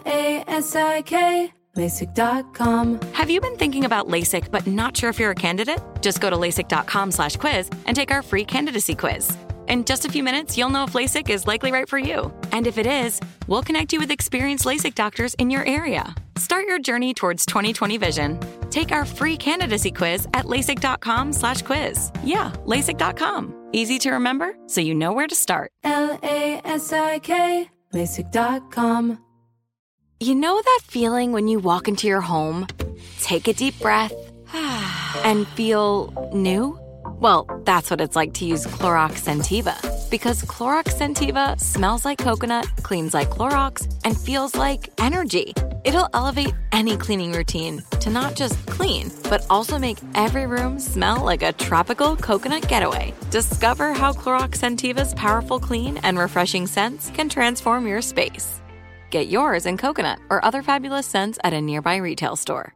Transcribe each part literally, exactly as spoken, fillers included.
A S I K, LASIK dot com. Have you been thinking about LASIK but not sure if you're a candidate? Just go to LASIK.com slash quiz and take our free candidacy quiz. In just a few minutes, you'll know if LASIK is likely right for you. And if it is, we'll connect you with experienced LASIK doctors in your area. Start your journey towards twenty twenty vision. Take our free candidacy quiz at LASIK.com slash quiz. Yeah, LASIK dot com. Easy to remember, so you know where to start. L A S I K, LASIK dot com. You know that feeling when you walk into your home, take a deep breath, and feel new? Well, that's what it's like to use Clorox Scentiva. Because Clorox Scentiva smells like coconut, cleans like Clorox, and feels like energy. It'll elevate any cleaning routine to not just clean, but also make every room smell like a tropical coconut getaway. Discover how Clorox Scentiva's powerful clean and refreshing scents can transform your space. Get yours in coconut or other fabulous scents at a nearby retail store.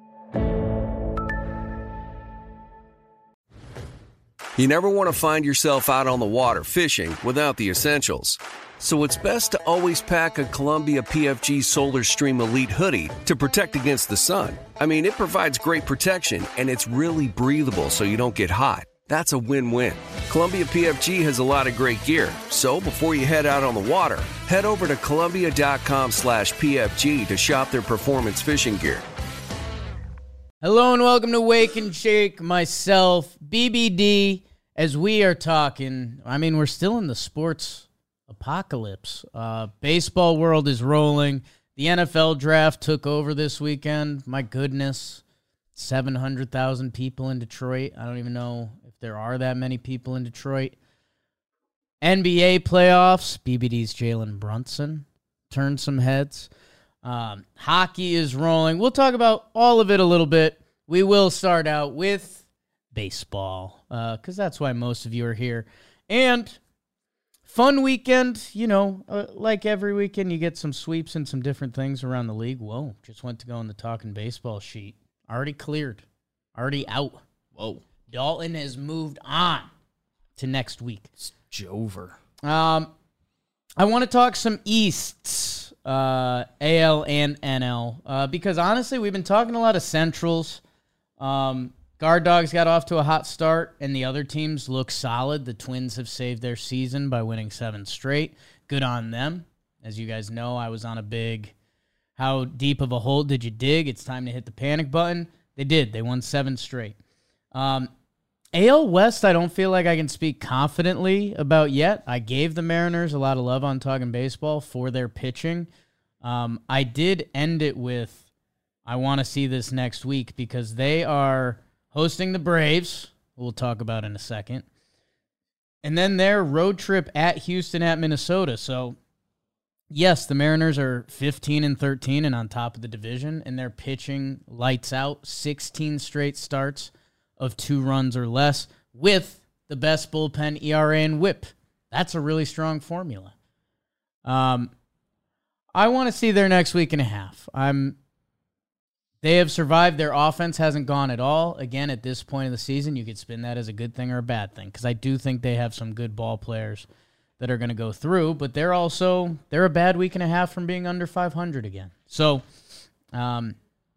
You never want to find yourself out on the water fishing without the essentials. So it's best to always pack a Columbia P F G Solar Stream Elite hoodie to protect against the sun. I mean, it provides great protection and it's really breathable so you don't get hot. That's a win-win. Columbia P F G has a lot of great gear. So before you head out on the water, head over to Columbia.com slash PFG to shop their performance fishing gear. Hello and welcome to Wake and Shake, myself, B B D, as we are talking. I mean, we're still in the sports apocalypse. Uh, baseball world is rolling. The N F L draft took over this weekend. My goodness, seven hundred thousand people in Detroit. I don't even know if there are that many people in Detroit. N B A playoffs, B B D's Jalen Brunson turned some heads. Um, hockey is rolling. We'll talk about all of it a little bit. We will start out with baseball, because uh, that's why most of you are here. And fun weekend, you know, uh, like every weekend, you get some sweeps and some different things around the league. Whoa, just went to go on the Talking Baseball sheet. Already cleared. Already out. Whoa. Dalton has moved on to next week. It's Jover. Um, I want to talk some Easts. Uh, A L and N L, uh, because honestly, we've been talking a lot of Centrals. Um, Guard Dogs got off to a hot start, and the other teams look solid. The Twins have saved their season by winning seven straight. Good on them. As you guys know, I was on a big, how deep of a hole did you dig? It's time to hit the panic button. They did. They won seven straight. Um, A L West, I don't feel like I can speak confidently about yet. I gave the Mariners a lot of love on Talking Baseball for their pitching. Um, I did end it with, I want to see this next week because they are hosting the Braves, who we'll talk about in a second, and then their road trip at Houston at Minnesota. So, yes, the Mariners are fifteen and thirteen and on top of the division, and they're pitching lights out, sixteen straight starts of two runs or less with the best bullpen E R A and whip. That's a really strong formula. Um, I want to see their next week and a half. I'm. They have survived. Their offense hasn't gone at all. Again, at this point of the season, you could spin that as a good thing or a bad thing because I do think they have some good ball players that are going to go through, but they're also, they're a bad week and a half from being under five hundred again. So, um,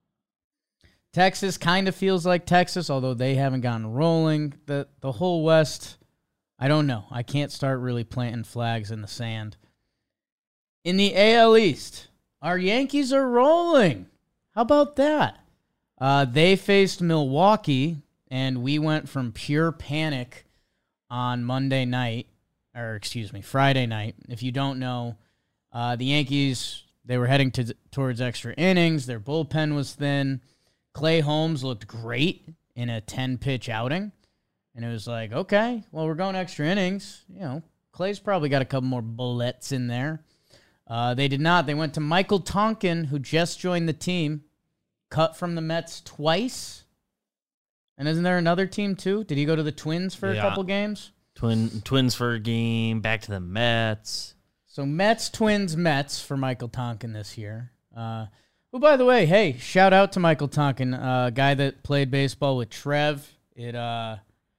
Texas kind of feels like Texas, although they haven't gotten rolling. The the whole West, I don't know. I can't start really planting flags in the sand. In the A L East, our Yankees are rolling. How about that? Uh, they faced Milwaukee, and we went from pure panic on Monday night, or excuse me, Friday night. If you don't know, uh, the Yankees, they were heading to towards extra innings. Their bullpen was thin. Clay Holmes looked great in a ten-pitch outing. And it was like, okay, well, we're going extra innings. You know, Clay's probably got a couple more bullets in there. Uh, they did not. They went to Michael Tonkin, who just joined the team, cut from the Mets twice. And isn't there another team, too? Did he go to the Twins for yeah. a couple games? Twin Twins for a game, back to the Mets. So Mets, Twins, Mets for Michael Tonkin this year. Uh Oh, by the way, hey, shout out to Michael Tonkin, a uh, guy that played baseball with Trev. It uh,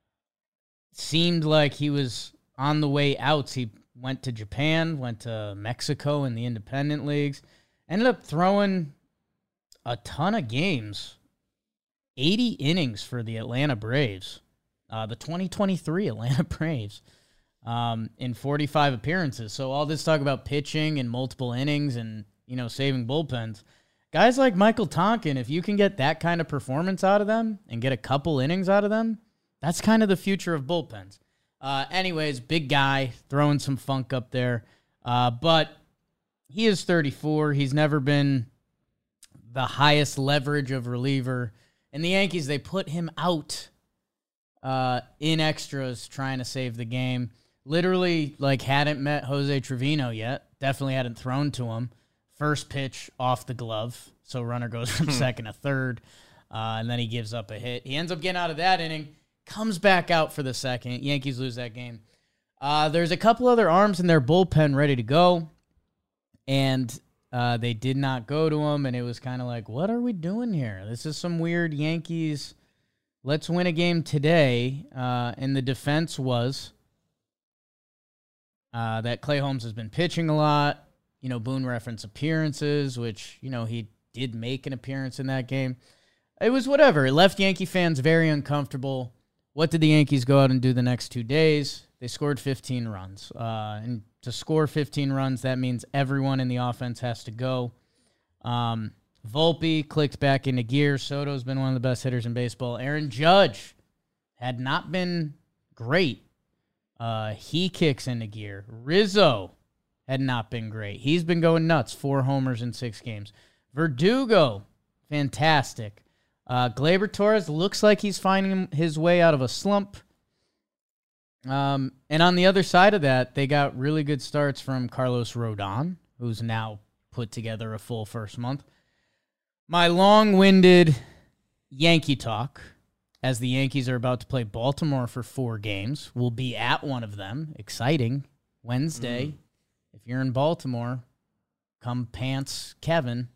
seemed like he was on the way out. He went to Japan, went to Mexico in the independent leagues, Ended up throwing a ton of games. eighty innings for the Atlanta Braves. Uh, the twenty twenty-three Atlanta Braves. Um, in forty-five appearances. So all this talk about pitching and multiple innings and, you know, saving bullpens. Guys like Michael Tonkin, if you can get that kind of performance out of them and get a couple innings out of them, that's kind of the future of bullpens. Uh, anyways, big guy, throwing some funk up there. Uh, but he is thirty-four. He's never been the highest leverage of reliever. And the Yankees, they put him out uh, in extras trying to save the game. Literally, like, hadn't met Jose Trevino yet. Definitely hadn't thrown to him. First pitch off the glove. So runner goes from second to third. Uh, and then he gives up a hit. He ends up getting out of that inning. Comes back out for the second. Yankees lose that game. Uh, there's a couple other arms in their bullpen ready to go. And uh, they did not go to him. And it was kind of like, what are we doing here? This is some weird Yankees. Let's win a game today. Uh, and the defense was... Uh, that Clay Holmes has been pitching a lot. You know, Boone referenced appearances, which, you know, he did make an appearance in that game. It was whatever. It left Yankee fans very uncomfortable. What did the Yankees go out and do the next two days? They scored fifteen runs. Uh, and to score fifteen runs, that means everyone in the offense has to go. Um, Volpe clicked back into gear. Soto's been one of the best hitters in baseball. Aaron Judge had not been great. Uh, he kicks into gear. Rizzo had not been great. He's been going nuts. Four homers in six games. Verdugo, fantastic. Uh, Gleyber Torres looks like he's finding his way out of a slump. Um, and on the other side of that, they got really good starts from Carlos Rodon, who's now put together a full first month. My long-winded Yankee talk, as the Yankees are about to play Baltimore for four games. We'll be at one of them. Exciting. Wednesday. Mm. If you're in Baltimore, come pants Kevin.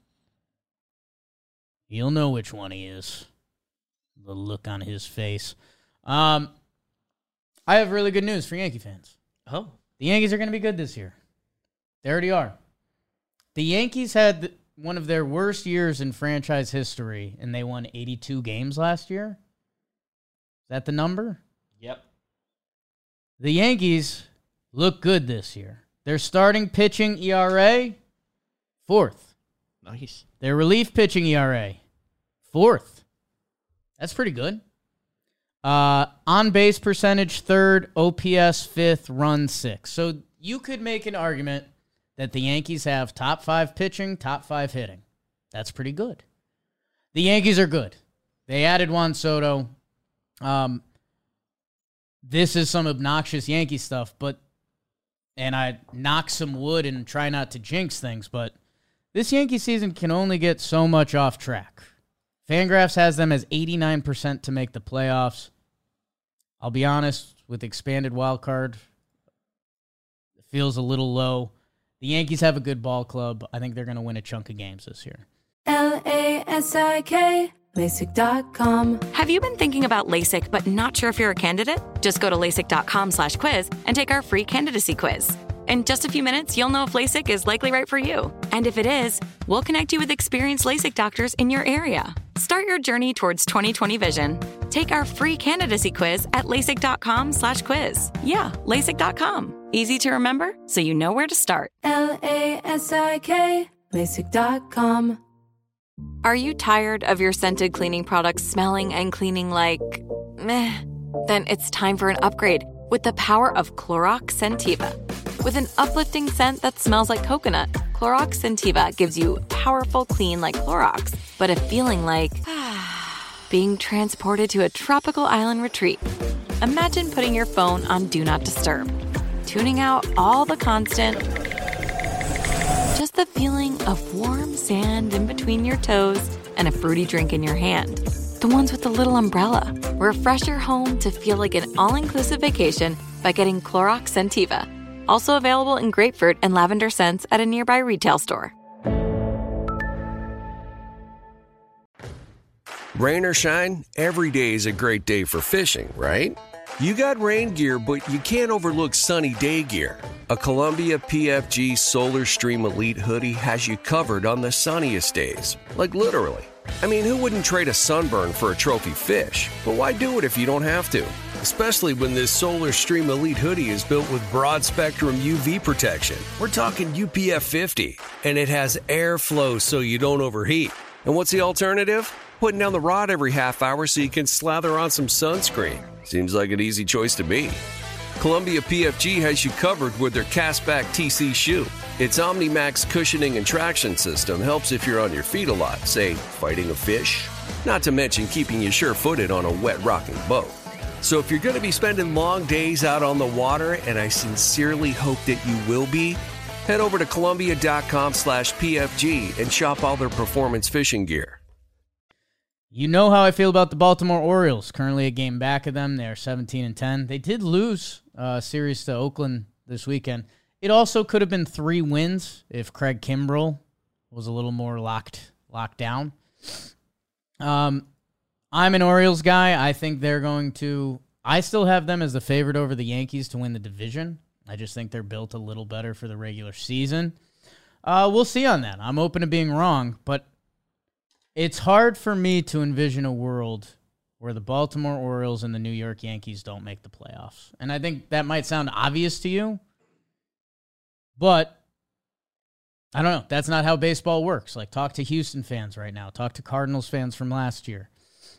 You'll know which one he is. The look on his face. Um, I have really good news for Yankee fans. Oh. The Yankees are going to be good this year. They already are. The Yankees had one of their worst years in franchise history, and they won eighty-two games last year. Is that the number? Yep. The Yankees look good this year. Their starting pitching E R A, fourth. Nice. Their relief pitching E R A, fourth. That's pretty good. Uh, on-base percentage, third. O P S, fifth. Run, sixth. So you could make an argument that the Yankees have top five pitching, top five hitting. That's pretty good. The Yankees are good. They added Juan Soto. Um, this is some obnoxious Yankee stuff, but, and I knock some wood and try not to jinx things, but this Yankee season can only get so much off track. Fangraphs has them as eighty-nine percent to make the playoffs. I'll be honest, with expanded wild card, it feels a little low. The Yankees have a good ball club. I think they're going to win a chunk of games this year. L A S I K LASIK dot com. Have you been thinking about LASIK but not sure if you're a candidate? Just go to LASIK.com slash quiz and take our free candidacy quiz. In just a few minutes, you'll know if LASIK is likely right for you. And if it is, we'll connect you with experienced LASIK doctors in your area. Start your journey towards twenty twenty vision. Take our free candidacy quiz at LASIK.com slash quiz. Yeah, LASIK dot com. Easy to remember, so you know where to start. L A S I K LASIK dot com. Are you tired of your scented cleaning products smelling and cleaning like meh? Then it's time for an upgrade with the power of Clorox Scentiva. With an uplifting scent that smells like coconut, Clorox Scentiva gives you powerful clean like Clorox, but a feeling like being transported to a tropical island retreat. Imagine putting your phone on Do Not Disturb, tuning out all the constant, just the feeling of warm sand in between your toes and a fruity drink in your hand. The ones with the little umbrella. Refresh your home to feel like an all-inclusive vacation by getting Clorox Scentiva. Also available in grapefruit and lavender scents at a nearby retail store. Rain or shine, every day is a great day for fishing, right? You got rain gear, but you can't overlook sunny day gear. A Columbia P F G Solar Stream Elite hoodie has you covered on the sunniest days. Like literally. I mean, who wouldn't trade a sunburn for a trophy fish? But why do it if you don't have to? Especially when this Solar Stream Elite hoodie is built with broad spectrum U V protection. We're talking U P F fifty. And it has airflow so you don't overheat. And what's the alternative? Putting down the rod every half hour so you can slather on some sunscreen. Seems like an easy choice to me. Columbia P F G has you covered with their Castback T C shoe. Its OmniMax cushioning and traction system helps if you're on your feet a lot, say, fighting a fish. Not to mention keeping you sure-footed on a wet rocking boat. So if you're going to be spending long days out on the water, and I sincerely hope that you will be, head over to Columbia.com slash PFG and shop all their performance fishing gear. You know how I feel about the Baltimore Orioles. Currently a game back of them. They're seventeen and ten. They did lose a series to Oakland this weekend. It also could have been three wins if Craig Kimbrell was a little more locked locked down. Um, I'm an Orioles guy. I think they're going to... I still have them as the favorite over the Yankees to win the division. I just think they're built a little better for the regular season. Uh, we'll see on that. I'm open to being wrong, but it's hard for me to envision a world where the Baltimore Orioles and the New York Yankees don't make the playoffs. And I think that might sound obvious to you, but I don't know. That's not how baseball works. Like, talk to Houston fans right now. Talk to Cardinals fans from last year.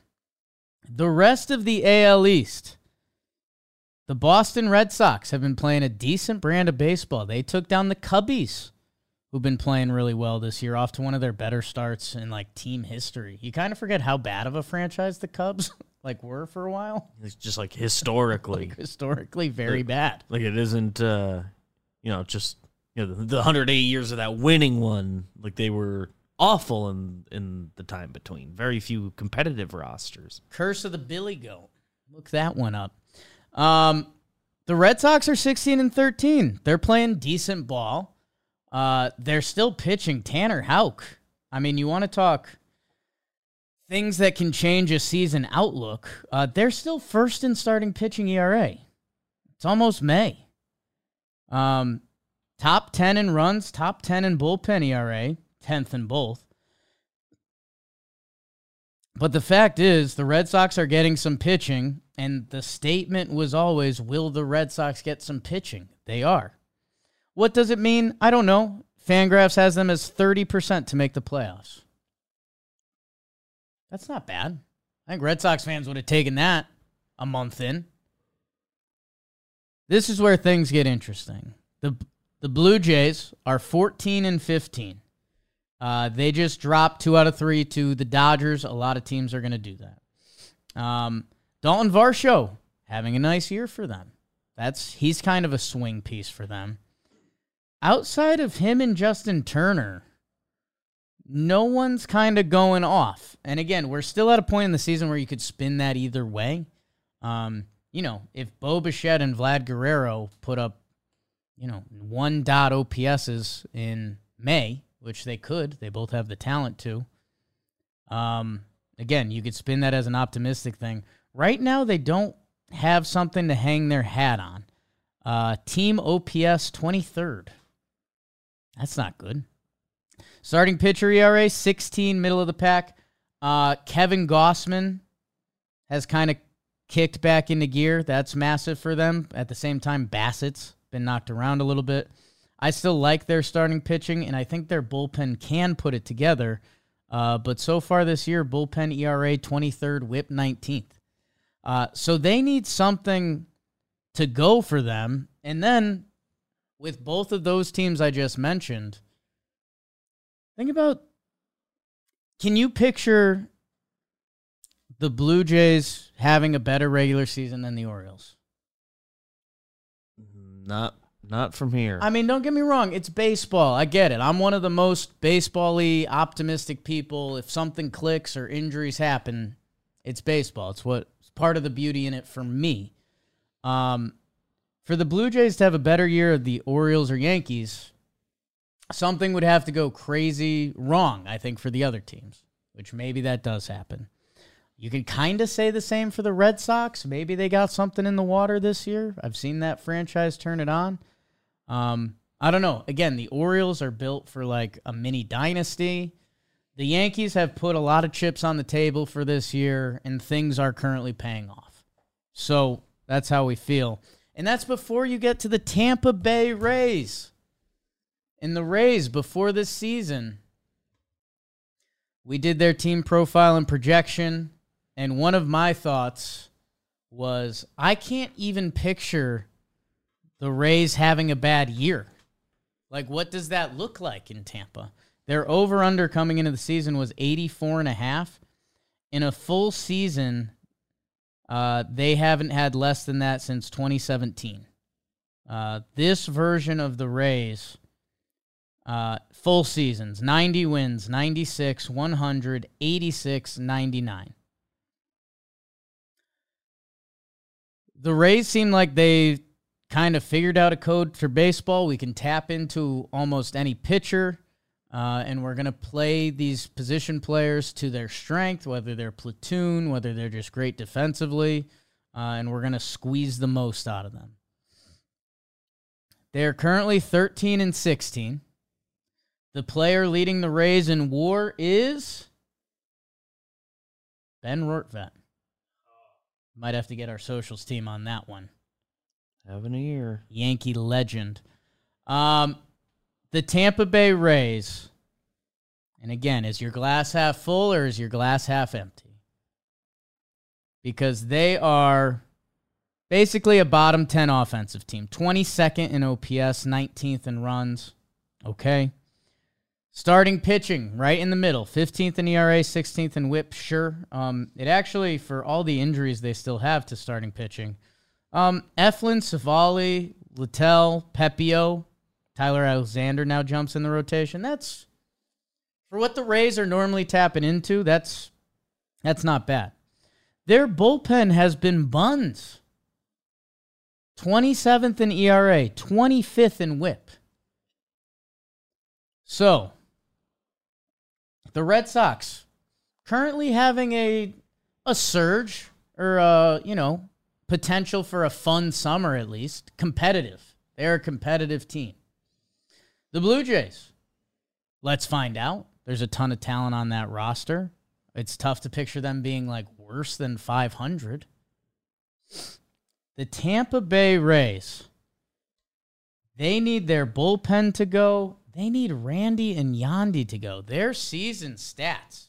The rest of the A L East, the Boston Red Sox have been playing a decent brand of baseball. They took down the Cubbies, who've been playing really well this year, off to one of their better starts in, like, team history. You kind of forget how bad of a franchise the Cubs, like, were for a while. It's just, like, historically. like, historically very like, bad. Like, it isn't, uh, you know, just, you know, the, the one hundred eight years of that winning one. Like, they were awful in, in the time between. Very few competitive rosters. Curse of the Billy Goat. Look that one up. Um, the Red Sox are sixteen and thirteen. They're playing decent ball. Uh, they're still pitching Tanner Houck. I mean, you want to talk things that can change a season outlook. Uh, they're still first in starting pitching E R A. It's almost May. Um, top ten in runs, top ten in bullpen E R A, tenth in both. But the fact is, the Red Sox are getting some pitching, and the statement was always, will the Red Sox get some pitching? They are. What does it mean? I don't know. Fangraphs has them as thirty percent to make the playoffs. That's not bad. I think Red Sox fans would have taken that a month in. This is where things get interesting. The the Blue Jays are fourteen and fifteen. Uh, they just dropped two out of three to the Dodgers. A lot of teams are going to do that. Um, Dalton Varsho having a nice year for them. That's he's kind of a swing piece for them. Outside of him and Justin Turner, no one's kind of going off. And again, we're still at a point in the season where you could spin that either way. Um, you know, if Bo Bichette and Vlad Guerrero put up, you know, one dot O P S's in May, which they could, they both have the talent to. Um, again, you could spin that as an optimistic thing. Right now, they don't have something to hang their hat on. Uh, team O P S twenty-third. That's not good. Starting pitcher E R A, sixteen, middle of the pack. Uh, Kevin Gossman has kind of kicked back into gear. That's massive for them. At the same time, Bassett's been knocked around a little bit. I still like their starting pitching, and I think their bullpen can put it together. Uh, but so far this year, bullpen E R A twenty-third, whip nineteenth. Uh, so they need something to go for them. And then with both of those teams I just mentioned, think about, can you picture the Blue Jays having a better regular season than the Orioles? Not not from here. I mean, don't get me wrong. It's baseball. I get it. I'm one of the most baseball-y, optimistic people. If something clicks or injuries happen, it's baseball. It's what it's part of the beauty in it for me. Um, for the Blue Jays to have a better year of the Orioles or Yankees, something would have to go crazy wrong, I think, for the other teams, which maybe that does happen. You could kind of say the same for the Red Sox. Maybe they got something in the water this year. I've seen that franchise turn it on. Um, I don't know. Again, the Orioles are built for like a mini dynasty. The Yankees have put a lot of chips on the table for this year, and things are currently paying off. So that's how we feel. And that's before you get to the Tampa Bay Rays. And the Rays, before this season, we did their team profile and projection, and one of my thoughts was, I can't even picture the Rays having a bad year. Like, what does that look like in Tampa? Their over-under coming into the season was eighty-four and a half. In a full season, uh, they haven't had less than that since twenty seventeen. Uh, this version of the Rays, uh, full seasons, ninety wins, ninety-six, one hundred, eighty-six, ninety-nine. The Rays seem like they kind of figured out a code for baseball. We can tap into almost any pitcher. Uh, and we're going to play these position players to their strength, whether they're platoon, whether they're just great defensively, uh, and we're going to squeeze the most out of them. They're currently thirteen and sixteen. The player leading the Rays in WAR is Ben Rortvedt. Might have to get our socials team on that one. Having a year. Yankee legend. Um... The Tampa Bay Rays, and again, is your glass half full or is your glass half empty? Because they are basically a bottom ten offensive team. twenty-second in O P S, nineteenth in runs. Okay. Starting pitching, right in the middle. fifteenth in E R A, sixteenth in whip, sure. Um, it actually, for all the injuries they still have to starting pitching, um, Eflin, Savali, Littell, Pepio, Tyler Alexander now jumps in the rotation. That's, for what the Rays are normally tapping into, that's that's not bad. Their bullpen has been buns. twenty-seventh in E R A, twenty-fifth in whip. So, the Red Sox currently having a a surge, or a, you know, potential for a fun summer at least. Competitive. They're a competitive team. The Blue Jays, let's find out. There's a ton of talent on that roster. It's tough to picture them being like worse than five hundred. The Tampa Bay Rays, they need their bullpen to go. They need Randy and Yandy to go. Their season stats.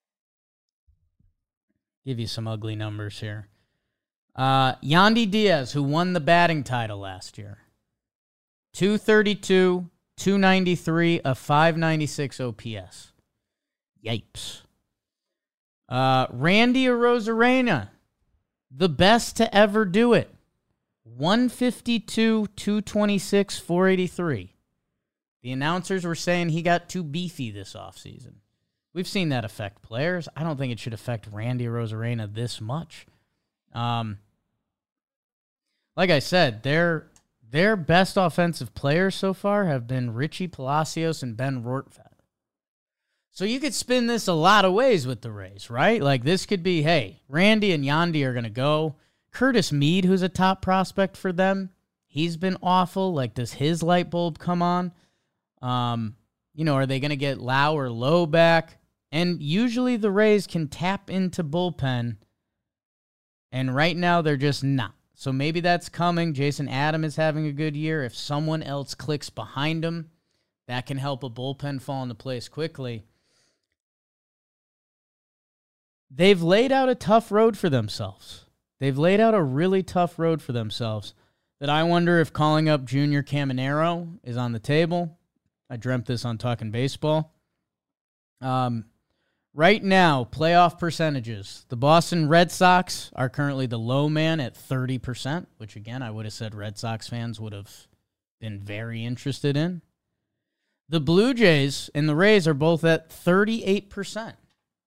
Give you some ugly numbers here. Uh, Yandy Diaz, who won the batting title last year. two thirty-two, two ninety-three, a five ninety-six O P S. Yipes. Uh, Randy Arozarena, the best to ever do it. one fifty-two, two twenty-six, four eighty-three. The announcers were saying he got too beefy this offseason. We've seen that affect players. I don't think it should affect Randy Arozarena this much. Um, like I said, their their best offensive players so far have been Richie Palacios and Ben Rortvedt. So you could spin this a lot of ways with the Rays, right? Like this could be, hey, Randy and Yandy are going to go. Curtis Mead, who's a top prospect for them, he's been awful. Like, does his light bulb come on? Um, you know, are they going to get Lau or Lowe back? And usually the Rays can tap into bullpen, and right now they're just not. So maybe that's coming. Jason Adam is having a good year. If someone else clicks behind him, that can help a bullpen fall into place quickly. They've laid out a tough road for themselves. They've laid out a really tough road for themselves that I wonder if calling up Junior Caminero is on the table. I dreamt this on Talking Baseball. Um, right now, playoff percentages. The Boston Red Sox are currently the low man at thirty percent, which, again, I would have said Red Sox fans would have been very interested in. The Blue Jays and the Rays are both at thirty-eight percent.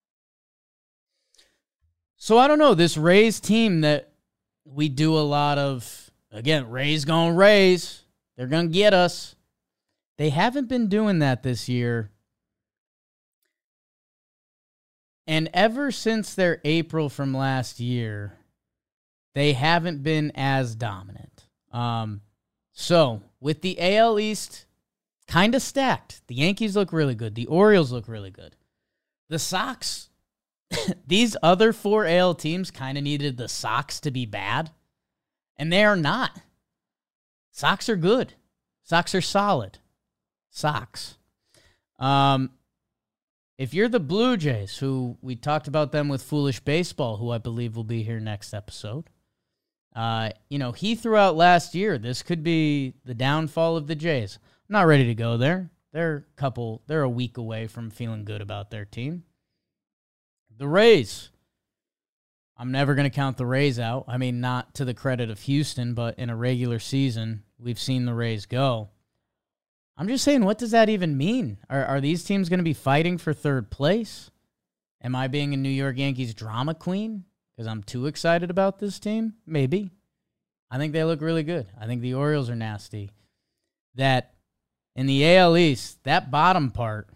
So I don't know, this Rays team that we do a lot of, again, Rays gonna Rays, they're gonna get us. They haven't been doing that this year. And ever since their April from last year, they haven't been as dominant. Um, so, with the A L East kind of stacked, the Yankees look really good. The Orioles look really good. The Sox, these other four A L teams kind of needed the Sox to be bad, and they are not. Sox are good. Sox are solid. Sox. Um, if you're the Blue Jays, who we talked about them with Foolish Baseball, who I believe will be here next episode, uh, you know, he threw out last year, this could be the downfall of the Jays. I'm not ready to go there. They're a couple, they're a week away from feeling good about their team. The Rays. I'm never going to count the Rays out. I mean, not to the credit of Houston, but in a regular season, we've seen the Rays go. I'm just saying, what does that even mean? Are are these teams going to be fighting for third place? Am I being a New York Yankees drama queen because I'm too excited about this team? Maybe. I think they look really good. I think the Orioles are nasty. That in the A L East, that bottom part,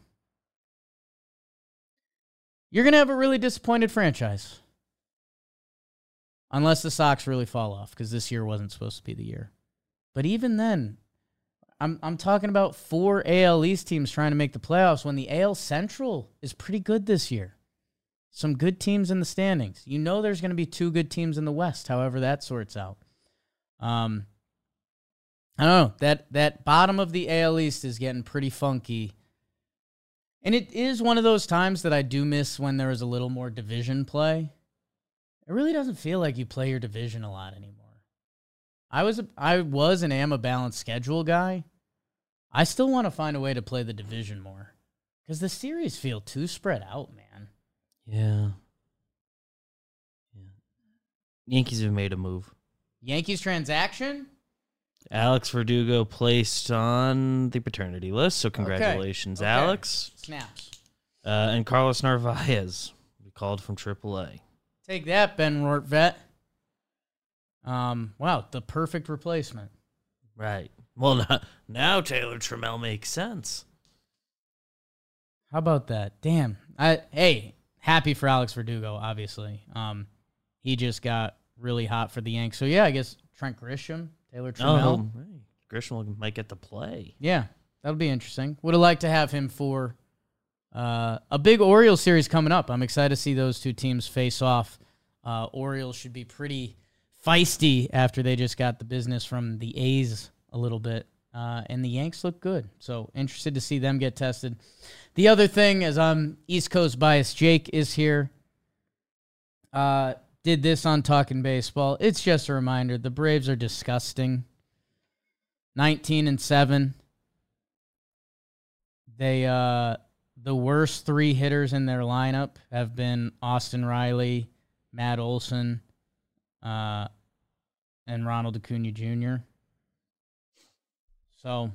you're going to have a really disappointed franchise. Unless the Sox really fall off, because this year wasn't supposed to be the year. But even then, I'm I'm talking about four A L East teams trying to make the playoffs when the A L Central is pretty good this year. Some good teams in the standings. You know there's going to be two good teams in the West, however that sorts out. Um, I don't know. That, that bottom of the A L East is getting pretty funky. And it is one of those times that I do miss when there was a little more division play. It really doesn't feel like you play your division a lot anymore. I was a, I was and am a balanced schedule guy. I still want to find a way to play the division more because the series feel too spread out, man. Yeah. Yeah. Yankees have made a move. Yankees transaction? Alex Verdugo placed on the paternity list, so congratulations, Okay. Okay. Alex. Snaps. Uh, and Carlos Narvaez, we called from triple A. Take that, Ben Rortvet. Um, wow, the perfect replacement. Right. Well, now, now Taylor Trammell makes sense. How about that? Damn. I hey, happy for Alex Verdugo, obviously. Um, he just got really hot for the Yanks. So yeah, I guess Trent Grisham, Taylor Trammell. Oh, hey, Grisham might get to play. Yeah, that'll be interesting. Would have liked to have him for uh, a big Orioles series coming up. I'm excited to see those two teams face off. Uh, Orioles should be pretty feisty after they just got the business from the A's a little bit. Uh, and the Yanks look good. So interested to see them get tested. The other thing, as I'm East Coast biased, Jake is here. Uh, did this on Talking Baseball. It's just a reminder, the Braves are disgusting. nineteen and seven. They, uh, the worst three hitters in their lineup have been Austin Riley, Matt Olson, uh, and Ronald Acuna Junior So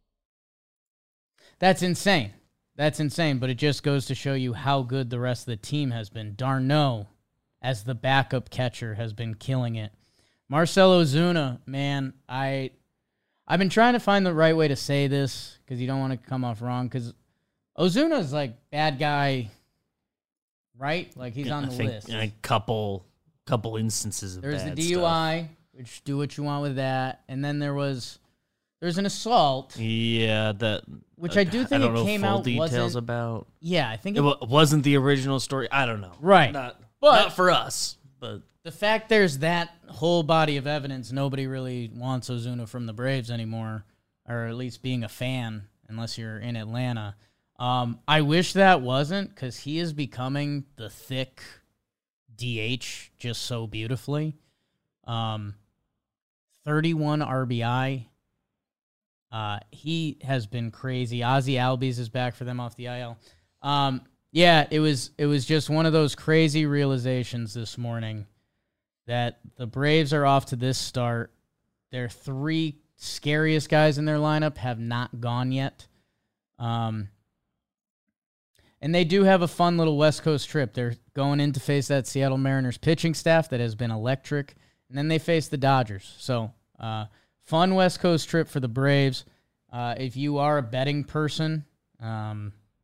that's insane. That's insane, but it just goes to show you how good the rest of the team has been. Darno, as the backup catcher, has been killing it. Marcell Ozuna, man, I, I've been trying to find the right way to say this because you don't want to come off wrong because Ozuna's like bad guy, right? Like he's Yeah, on I the think list. A couple, couple instances of There's the bad D U I, which do what you want with that, and then there was there's an assault, stuff. Yeah, that. which I do think I don't it know came full out details wasn't. about. Yeah, I think It it, wa- wasn't the original story. I don't know. Right. Not, But- not for us. But the fact there's that whole body of evidence, nobody really wants Ozuna from the Braves anymore, or at least being a fan, unless you're in Atlanta. Um, I wish that wasn't, because he is becoming the thick D H just so beautifully. Um, thirty-one R B I. Uh, he has been crazy. Ozzy Albies is back for them off the I L. Um, yeah, it was it was just one of those crazy realizations this morning that the Braves are off to this start. Their three scariest guys in their lineup have not gone yet. Um, and they do have a fun little West Coast trip. They're going in to face that Seattle Mariners pitching staff that has been electric. And then they face the Dodgers. So, uh, fun West Coast trip for the Braves. Uh, if you are a betting person, um,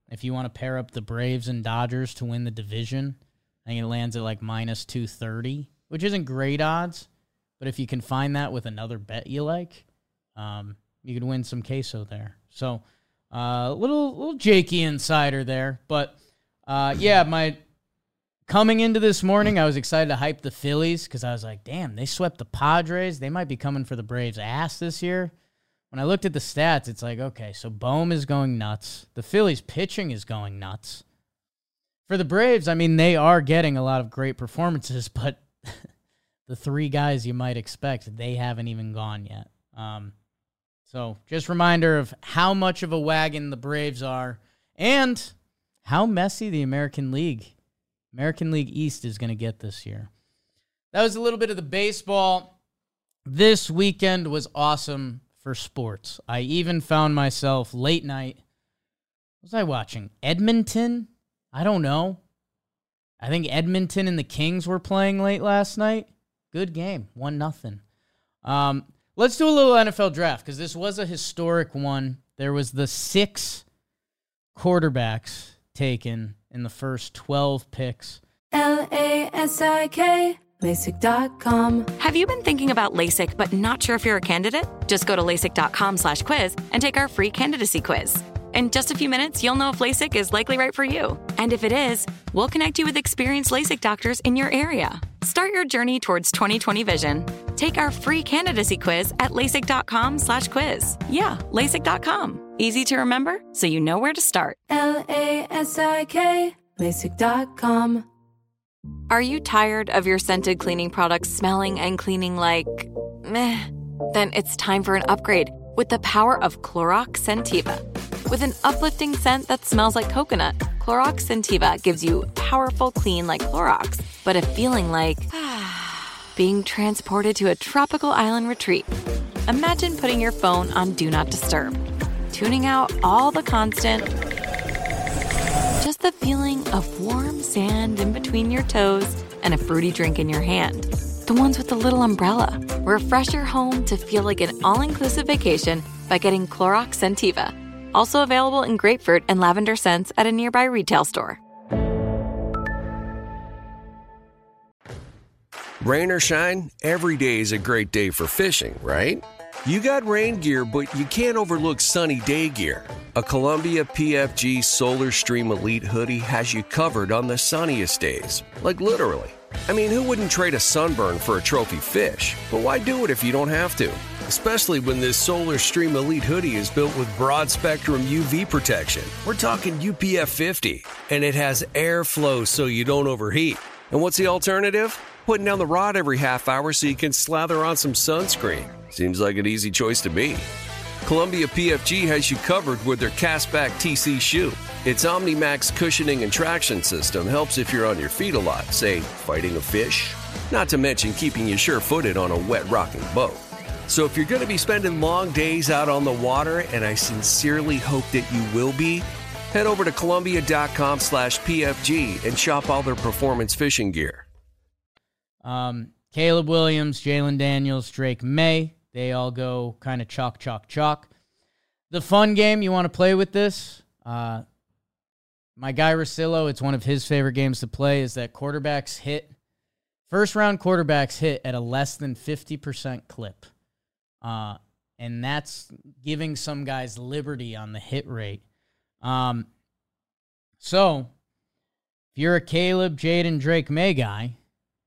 If you want to pair up the Braves and Dodgers to win the division, I think it lands at like minus two thirty, which isn't great odds. But if you can find that with another bet you like, um, you could win some queso there. So a uh, little little Jakey insider there. But uh, yeah, my coming into this morning, I was excited to hype the Phillies because I was like, damn, they swept the Padres. They might be coming for the Braves' ass this year. When I looked at the stats, it's like, okay, so Bohm is going nuts. The Phillies' pitching is going nuts. For the Braves, I mean, they are getting a lot of great performances, but the three guys you might expect, they haven't even gone yet. Um, so just reminder of how much of a wagon the Braves are and how messy the American League, American League East is going to get this year. That was a little bit of the baseball. This weekend was awesome for sports. I even found myself late night. What was I watching? Edmonton? I don't know. I think Edmonton and the Kings were playing late last night. Good game. One nothing. Um, let's do a little N F L draft because this was a historic one. There was the six quarterbacks taken in the first twelve picks. L A S I K, LASIK dot com. Have you been thinking about LASIK but not sure if you're a candidate? Just go to LASIK.com slash quiz and take our free candidacy quiz. In just a few minutes, you'll know if LASIK is likely right for you. And if it is, we'll connect you with experienced LASIK doctors in your area. Start your journey towards twenty twenty vision. Take our free candidacy quiz at LASIK.com slash quiz. Yeah, LASIK dot com. Easy to remember, so you know where to start. L A S I K, LASIK dot com. Are you tired of your scented cleaning products smelling and cleaning like meh? Then it's time for an upgrade with the power of Clorox Scentiva. With an uplifting scent that smells like coconut, Clorox Scentiva gives you powerful clean like Clorox, but a feeling like being transported to a tropical island retreat. Imagine putting your phone on Do Not Disturb, tuning out all the constant, just the feeling of warm sand in between your toes and a fruity drink in your hand. The ones with the little umbrella. Refresh your home to feel like an all-inclusive vacation by getting Clorox Scentiva. Also available in grapefruit and lavender scents at a nearby retail store. Rain or shine, every day is a great day for fishing, right? You got rain gear, but you can't overlook sunny day gear. A Columbia P F G Solar Stream Elite hoodie has you covered on the sunniest days. Like literally. I mean, who wouldn't trade a sunburn for a trophy fish? But why do it if you don't have to? Especially when this Solar Stream Elite hoodie is built with broad spectrum U V protection. We're talking U P F fifty, and it has airflow so you don't overheat. And what's the alternative? Putting down the rod every half hour so you can slather on some sunscreen. Seems like an easy choice to me. Columbia P F G has you covered with their Castback T C shoe. Its OmniMax cushioning and traction system helps if you're on your feet a lot, say, fighting a fish. Not to mention keeping you sure-footed on a wet rocking boat. So if you're going to be spending long days out on the water, and I sincerely hope that you will be, head over to Columbia.com slash PFG and shop all their performance fishing gear. Um, Caleb Williams, Jalen Daniels, Drake May, they all go kind of chalk, chalk, chalk. The fun game you want to play with this, uh, my guy Rosillo, it's one of his favorite games to play, is that quarterbacks hit, first-round quarterbacks hit at a less than fifty percent clip. Uh, and that's giving some guys liberty on the hit rate. Um, so, if you're a Caleb, Jaden, Drake May guy,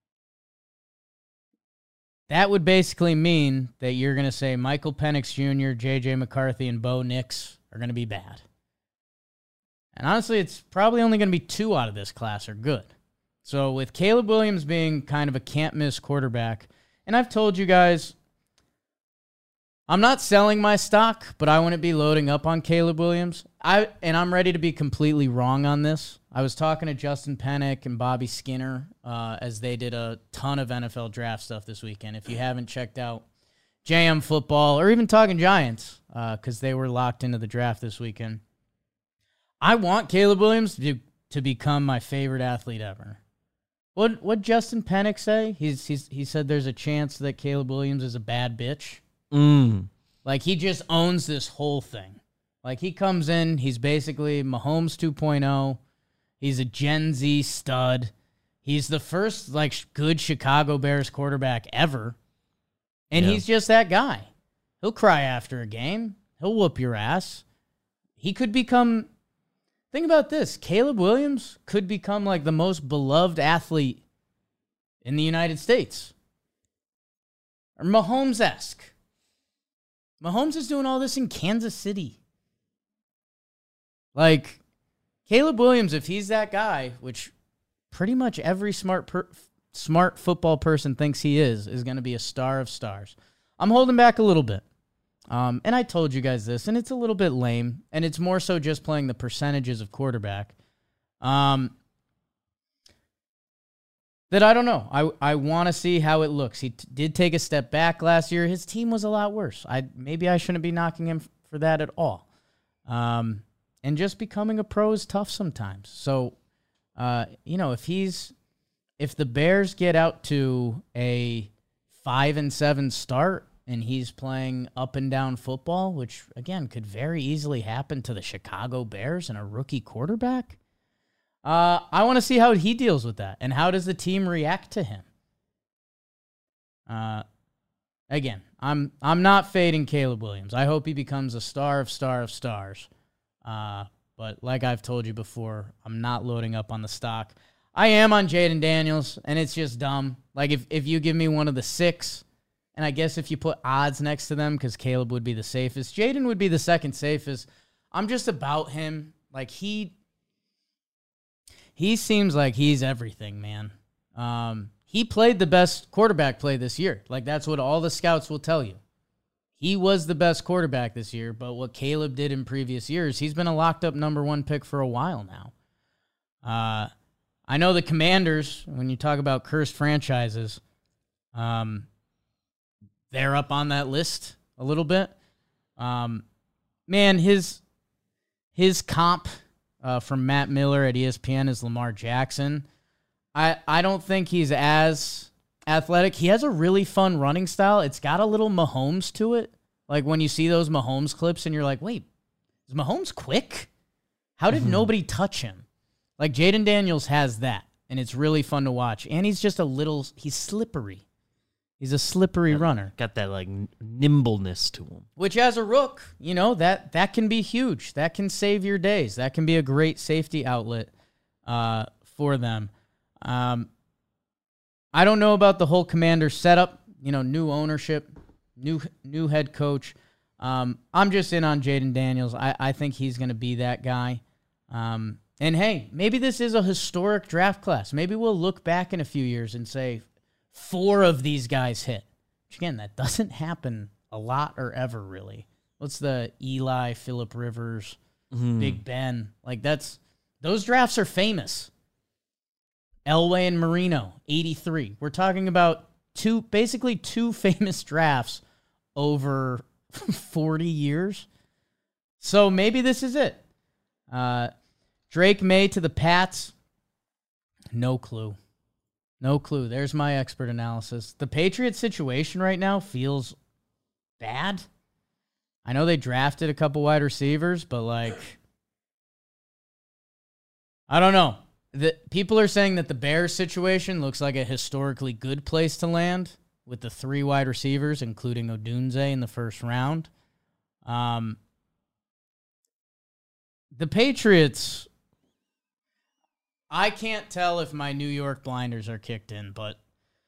that would basically mean that you're going to say Michael Penix Junior, J J McCarthy, and Bo Nix are going to be bad. And honestly, it's probably only going to be two out of this class are good. So with Caleb Williams being kind of a can't-miss quarterback, and I've told you guys, I'm not selling my stock, but I wouldn't be loading up on Caleb Williams. I and I'm ready to be completely wrong on this. I was talking to Justin Pennick and Bobby Skinner uh, as they did a ton of N F L draft stuff this weekend. If you haven't checked out J M Football or even Talking Giants, because uh, they were locked into the draft this weekend, I want Caleb Williams to, to become my favorite athlete ever. What what Justin Pennick say? He's he's he said there's a chance that Caleb Williams is a bad bitch. Mm. Like he just owns this whole thing. Like, he comes in, he's basically Mahomes two point oh. He's a Gen Z stud. He's the first, like, sh- good Chicago Bears quarterback ever. And Yeah. he's just that guy. He'll cry after a game. He'll whoop your ass. He could become... Think about this. Caleb Williams could become, like, the most beloved athlete in the United States. Or Mahomes-esque. Mahomes is doing all this in Kansas City. Like, Caleb Williams, if he's that guy, which pretty much every smart per- smart football person thinks he is, is going to be a star of stars. I'm holding back a little bit. Um, and I told you guys this, and it's a little bit lame, and it's more so just playing the percentages of quarterback. Um, that I don't know. I I want to see how it looks. He t- did take a step back last year. His team was a lot worse. I Maybe I shouldn't be knocking him f- for that at all. Um, and just becoming a pro is tough sometimes. So, uh, you know, if he's if the Bears get out to a five and seven start and he's playing up and down football, which again could very easily happen to the Chicago Bears and a rookie quarterback. Uh, I want to see how he deals with that, and how does the team react to him. Uh, again, I'm I'm not fading Caleb Williams. I hope he becomes a star of star of stars. Uh, but like I've told you before, I'm not loading up on the stock. I am on Jaden Daniels, and it's just dumb. Like, if, if you give me one of the six, and I guess if you put odds next to them, because Caleb would be the safest, Jaden would be the second safest. I'm just about him. Like, he... He seems like he's everything, man. Um, he played the best quarterback play this year. Like, that's what all the scouts will tell you. He was the best quarterback this year, but what Caleb did in previous years, he's been a locked-up number one pick for a while now. Uh, I know the Commanders, when you talk about cursed franchises, um, they're up on that list a little bit. Um, man, his his comp... Uh, from Matt Miller at E S P N is Lamar Jackson. I I don't think he's as athletic. He has a really fun running style. It's got a little Mahomes to it. Like, when you see those Mahomes clips and you're like, wait, is Mahomes quick? How did mm-hmm. nobody touch him? Like, Jaden Daniels has that, and it's really fun to watch. And he's just a little, he's slippery. He's a slippery got, runner. Got that, like, nimbleness to him. Which, as a rook, you know, that that can be huge. That can save your days. That can be a great safety outlet uh, for them. Um, I don't know about the whole Commander setup. You know, new ownership, new new head coach. Um, I'm just in on Jaden Daniels. I, I think he's going to be that guy. Um, and, hey, maybe this is a historic draft class. Maybe we'll look back in a few years and say, four of these guys hit. Which, again, that doesn't happen a lot or ever, really. What's the Eli, Phillip Rivers, mm-hmm. Big Ben? Like, that's... Those drafts are famous. Elway and Marino, eighty-three. We're talking about two, basically two famous drafts over forty years. So maybe this is it. Uh, Drake May to the Pats. No clue. No clue. There's my expert analysis. The Patriots situation right now feels bad. I know they drafted a couple wide receivers, but, like, I don't know. The, people are saying that the Bears situation looks like a historically good place to land with the three wide receivers, including Odunze in the first round. Um, the Patriots... I can't tell if my New York blinders are kicked in, but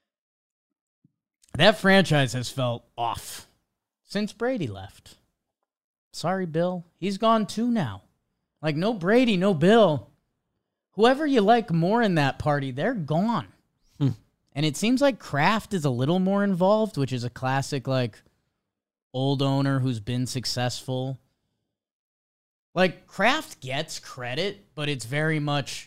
that franchise has felt off since Brady left. Sorry, Bill. He's gone too now. Like, no Brady, no Bill. Whoever you like more in that party, they're gone. Hmm. And it seems like Kraft is a little more involved, which is a classic, like, old owner who's been successful. Like, Kraft gets credit, but it's very much...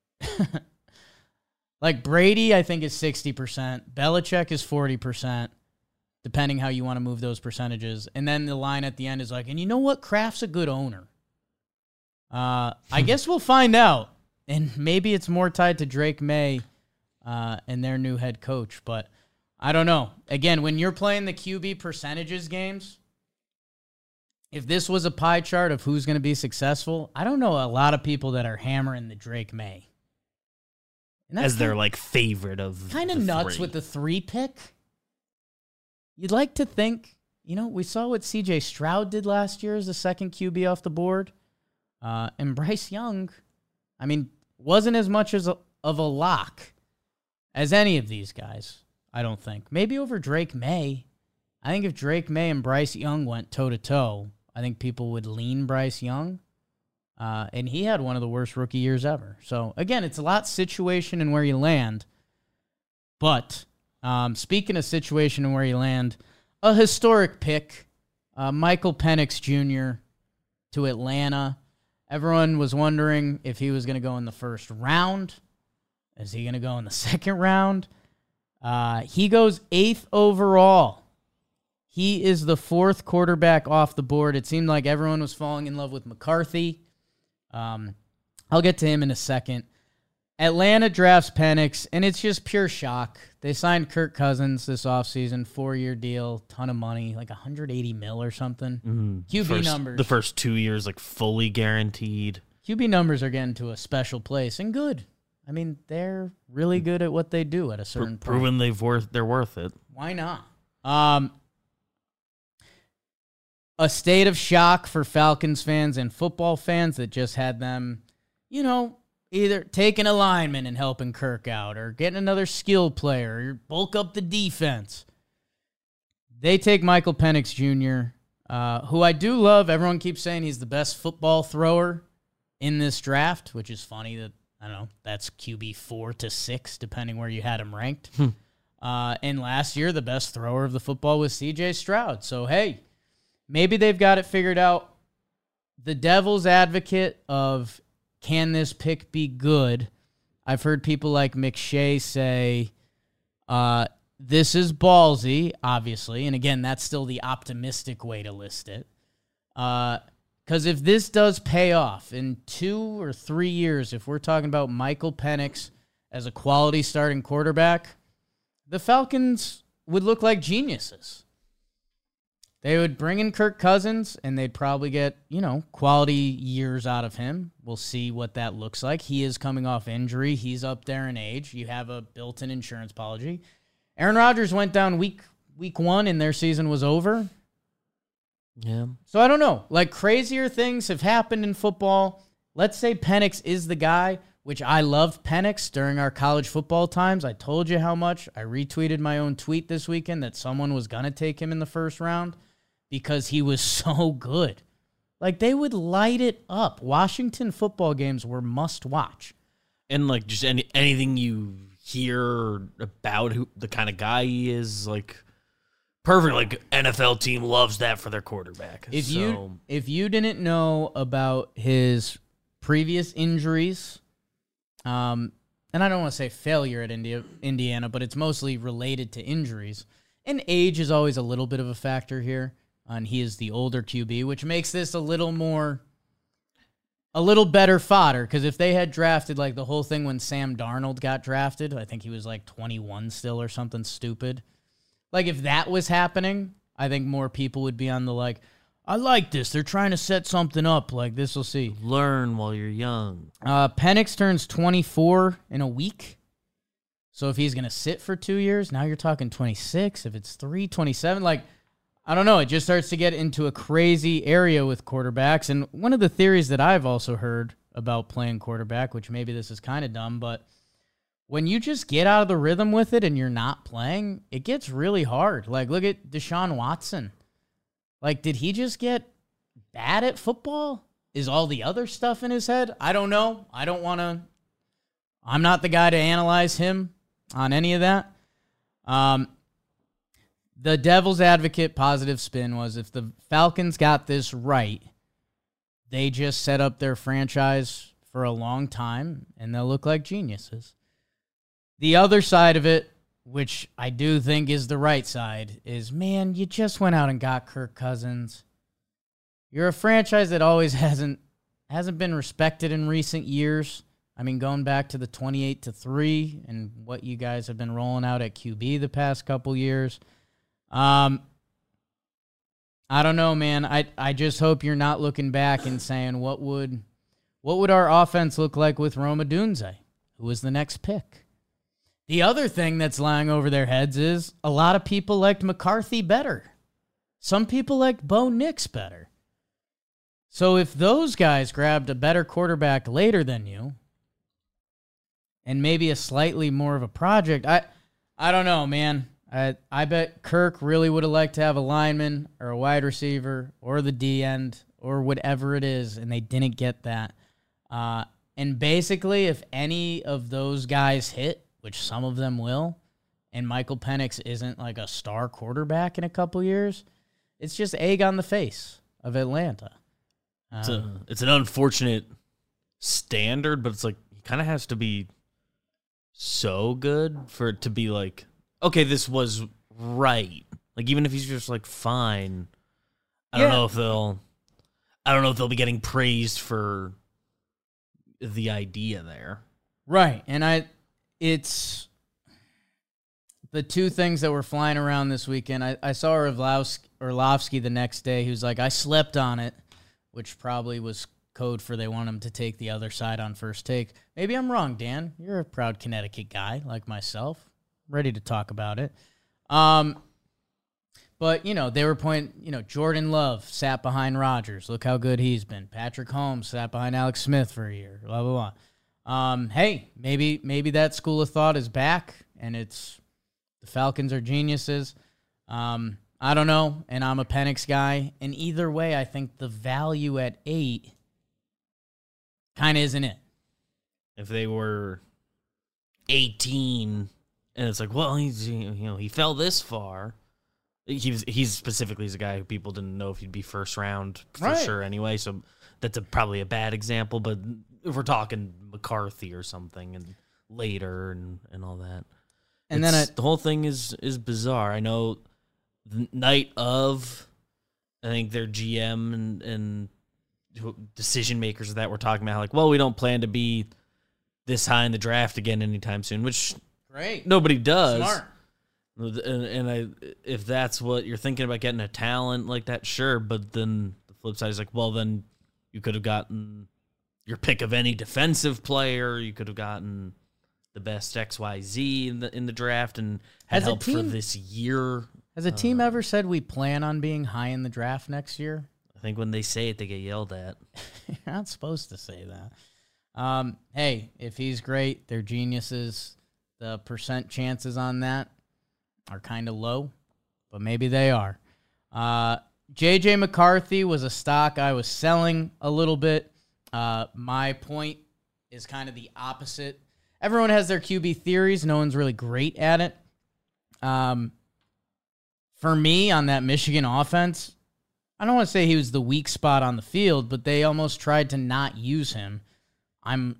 like, Brady, I think, is sixty percent. Belichick is forty percent, depending how you want to move those percentages. And then the line at the end is like, and you know what? Kraft's a good owner. Uh, I guess we'll find out. And maybe it's more tied to Drake May uh, and their new head coach. But I don't know. Again, when you're playing the Q B percentages games, if this was a pie chart of who's going to be successful, I don't know a lot of people that are hammering the Drake May. And that's As their, like, favorite of kind of the nuts three. with the three pick. You'd like to think, you know, we saw what C J Stroud did last year as the second Q B off the board. Uh, and Bryce Young, I mean, wasn't as much as a, of a lock as any of these guys, I don't think. Maybe over Drake May. I think if Drake May and Bryce Young went toe-to-toe, I think people would lean Bryce Young. Uh, and he had one of the worst rookie years ever. So, again, it's a lot situation and where you land. But um, speaking of situation and where you land, a historic pick, uh, Michael Penix Junior to Atlanta. Everyone was wondering if he was going to go in the first round. Is he going to go in the second round? Uh, he goes eighth overall. He is the fourth quarterback off the board. It seemed like everyone was falling in love with McCarthy. Um, I'll get to him in a second. Atlanta drafts Penix, and it's just pure shock. They signed Kirk Cousins this offseason, four-year deal, ton of money, like one hundred eighty mil or something. Mm-hmm. Q B first, numbers. The first two years, like, fully guaranteed. Q B numbers are getting to a special place, and good. I mean, they're really good at what they do at a certain Pro- point. Proven they've worth, they're worth it. Why not? Um, a state of shock for Falcons fans and football fans that just had them, you know, either taking a lineman and helping Kirk out or getting another skill player or bulk up the defense. They take Michael Penix Junior, uh, who I do love. Everyone keeps saying he's the best football thrower in this draft, which is funny that, I don't know, that's Q B four to six, depending where you had him ranked. uh, and last year, the best thrower of the football was C J Stroud. So, hey, maybe they've got it figured out. The devil's advocate of, can this pick be good? I've heard people like McShay say, uh, this is ballsy, obviously. And again, that's still the optimistic way to list it. Uh, because if this does pay off in two or three years, if we're talking about Michael Penix as a quality starting quarterback, the Falcons would look like geniuses. They would bring in Kirk Cousins, and they'd probably get, you know, quality years out of him. We'll see what that looks like. He is coming off injury. He's up there in age. You have a built-in insurance policy. Aaron Rodgers went down week week one, and their season was over. Yeah. So I don't know. Like, crazier things have happened in football. Let's say Penix is the guy, which I loved Penix during our college football times. I told you how much. I retweeted my own tweet this weekend that someone was going to take him in the first round because he was so good. Like, they would light it up. Washington football games were must watch. And, like, just any anything you hear about who the kind of guy he is, like, perfect. Like, N F L team loves that for their quarterback. If so. you if you didn't know about his previous injuries, um, and I don't want to say failure at India, Indiana, but it's mostly related to injuries. And age is always a little bit of a factor here. And he is the older Q B, which makes this a little more, a little better fodder. Because if they had drafted, like, the whole thing when Sam Darnold got drafted, I think he was, like, twenty-one still or something stupid. Like, if that was happening, I think more people would be on the, like, I like this. They're trying to set something up. Like, this will see. Learn while you're young. Uh, Penix turns twenty-four in a week. So if he's going to sit for two years, now you're talking twenty-six. If it's three, twenty-seven. Like, I don't know. It just starts to get into a crazy area with quarterbacks. And one of the theories that I've also heard about playing quarterback, which maybe this is kind of dumb, but when you just get out of the rhythm with it and you're not playing, it gets really hard. Like, look at Deshaun Watson. Like, did he just get bad at football? Is all the other stuff in his head? I don't know. I don't want to. I'm not the guy to analyze him on any of that. Um, the devil's advocate positive spin was if the Falcons got this right, they just set up their franchise for a long time, and they'll look like geniuses. The other side of it, which I do think is the right side, is, man, you just went out and got Kirk Cousins. You're a franchise that always hasn't hasn't been respected in recent years. I mean, going back to the twenty-eight to three and what you guys have been rolling out at Q B the past couple years. Um, I don't know, man. I I just hope you're not looking back and saying what would what would our offense look like with Roma Dunze, who was the next pick. The other thing that's lying over their heads is a lot of people liked McCarthy better. Some people liked Bo Nix better. So if those guys grabbed a better quarterback later than you, and maybe a slightly more of a project, I I don't know, man. I I bet Kirk really would have liked to have a lineman or a wide receiver or the D end or whatever it is, and they didn't get that. Uh, and basically, if any of those guys hit, which some of them will, and Michael Penix isn't like a star quarterback in a couple years, it's just egg on the face of Atlanta. Um, It's, a, it's an unfortunate standard, but it's like he kind of has to be so good for it to be like, okay, this was right. Like, even if he's just like fine, I Yeah. don't know if they'll, I don't know if they'll be getting praised for the idea there. Right, and I, it's the two things that were flying around this weekend. I, I saw Orlovsky, Orlovsky the next day. He was like, I slept on it, which probably was code for they want him to take the other side on First Take. Maybe I'm wrong, Dan. You're a proud Connecticut guy like myself. Ready to talk about it. Um, but, you know, they were pointing, you know, Jordan Love sat behind Rodgers. Look how good he's been. Patrick Holmes sat behind Alex Smith for a year, blah, blah, blah. Um, hey, maybe maybe that school of thought is back, and it's the Falcons are geniuses. Um, I don't know, and I'm a Penix guy. And either way, I think the value at eight kind of isn't it. If they were eighteen, and it's like, well, he's you know he fell this far. He was he's specifically is a guy who people didn't know if he'd be first round for Right. sure anyway. So that's a, probably a bad example. But if we're talking McCarthy or something, and later and, and all that, And It's- then I, the whole thing is is bizarre. I know the night of, I think their G M and and decision makers of that were talking about how, like, well, we don't plan to be this high in the draft again anytime soon, which great. nobody does. Smart. And, and I, if that's what you're thinking about, getting a talent like that, sure. But then the flip side is like, well, then you could have gotten your pick of any defensive player. You could have gotten the best X Y Z in the in the draft and had Has a help for team- this year. Has a team ever said we plan on being high in the draft next year? I think when they say it, they get yelled at. You're not supposed to say that. Um, hey, if he's great, they're geniuses. The percent chances on that are kind of low, but maybe they are. Uh, J J McCarthy was a stock I was selling a little bit. Uh, my point is kind of the opposite. Everyone has their Q B theories. No one's really great at it. Um, for me, on that Michigan offense, I don't want to say he was the weak spot on the field, but they almost tried to not use him. I'm,